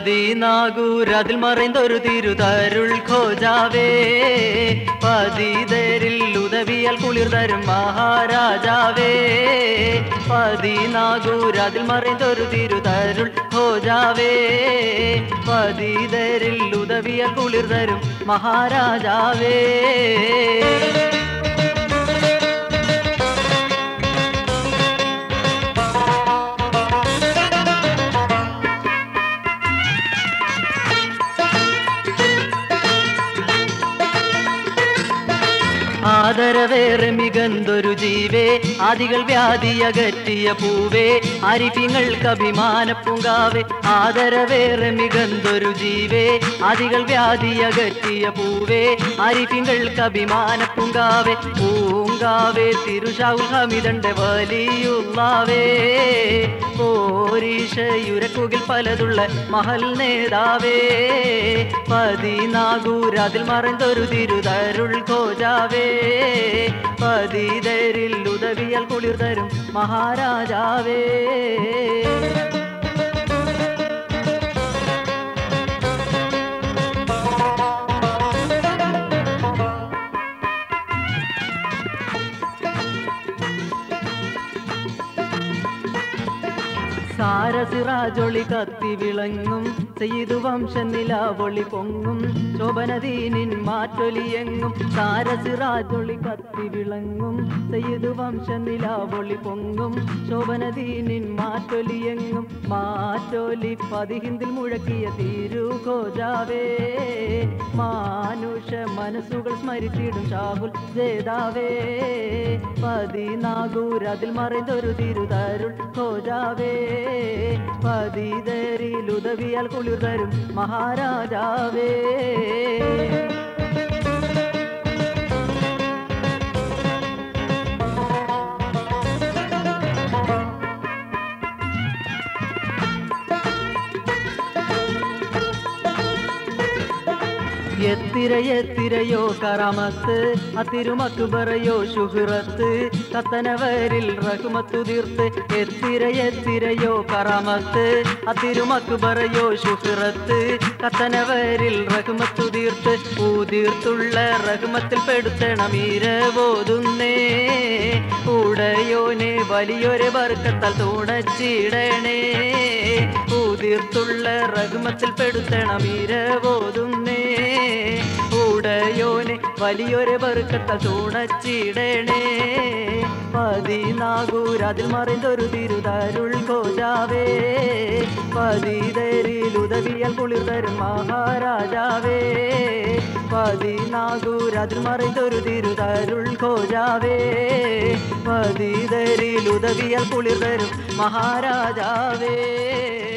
പതിനാകൂരതിൽ മറൈന്തൊരു തിരുതരുൾ ഖോജാവേ പതിതരിൽ ഉദവിയാൽ കുളിർ തരും മഹാരാജാവേ പതിനാകൂരതിൽ മറൈന്തൊരു തിരുതരുൾ ഖോജാവേ പതിതരിൽ ഉദവിയാൽ കുളിർ തരും മഹാരാജാവേ ആദരവേറെ മികന്തൊരു ജീവേ ആദികൾ വ്യാധിയകറ്റിയ പൂവേ അരിഫിങ്ങൾക്ക് അഭിമാന പൂങ്കാവേ ആദരവേറെ മികന്തൊരു ജീവേ ആദികൾ വ്യാധിയകറ്റിയ പൂവേ അരിഫിങ്ങൾക്ക് അഭിമാന പൂങ്കാവേ പൂങ്കാവേ തിരുഷാവുൽ ഹമിദന്റെ വലിയുള്ളാവേ പോരീഷയുരക്കുകിൽ പലതുള്ള മഹൽ നേതാവേ പതിനാകൂരതിൽ മറൈന്തൊരു തിരുതരുൾ ഖോജാവേ പതിതരിൽ ഉദവിയാൽ കുളിർ തരും മഹാരാജാവേ സാരസിറാജൊളി കത്തി വിളങ്ങും ചെയ്തു വംശ നിലാവൊളി പൊങ്ങും ശോഭനദീനിൻ മാറ്റൊലിയെങ്ങും സാരസിറാജൊളി കത്തി വിളങ്ങും ചെയ്തു വംശ നിലാവൊളി പൊങ്ങും ശോഭനദീനിൻ മാറ്റൊലിയെങ്ങും മാറ്റൊലി പതിഹിന്ദിൽ മുഴക്കിയ തിരുഖോജാവേ മാനുഷ മനസ്സുകൾ സ്മരിച്ചിടും ഷാഹുൽ ജേതാവേ പതിനാകൂരതിൽ മറൈന്തൊരു തിരുതരുൾ ഖോജാവേ പതിതരിൽ ഉദവിയാൽ കുളിർ തരും മഹാരാജാവേ എത്തിരയോ കറാമത്ത് അതിരുമക്ബറയോ ശുഹ്റത്ത് കത്തനവരിൽ റഹ്മത്തു തീർത്ത് എത്തിരയോ കറാമത്ത് അതിരുമക്ബറയോ ശുഹ്റത്ത് കത്തനവരിൽ റഹ്മത്തു തീർത്ത് ഊതീർത്തുള്ള റഹ്മത്തിൽ പെടുത്തണം ഇരവോതുന്നേ ഉടയോനെ വലിയൊരു ബർക്കത്താൽ തുണച്ചിടണേ ഊതീർത്തുള്ള റഹ്മത്തിൽ പെടുത്തണം ഇരവോതുന്നേ ഉടയോനെ വലിയൊരു ബർക്കത്താൽ തുണച്ചിടണേ പതിനാകൂരതിൽ മറൈന്തൊരു തിരുതരുൾ ഖോജാവേ പതിതരിൽ ഉദവിയാൽ കുളിർ തരും മഹാരാജാവേ പതിനാകൂരതിൽ മറൈന്തൊരു തിരുതരുൾ ഖോജാവേ പതിതരിൽ ഉദവിയാൽ കുളിർ തരും മഹാരാജാവേ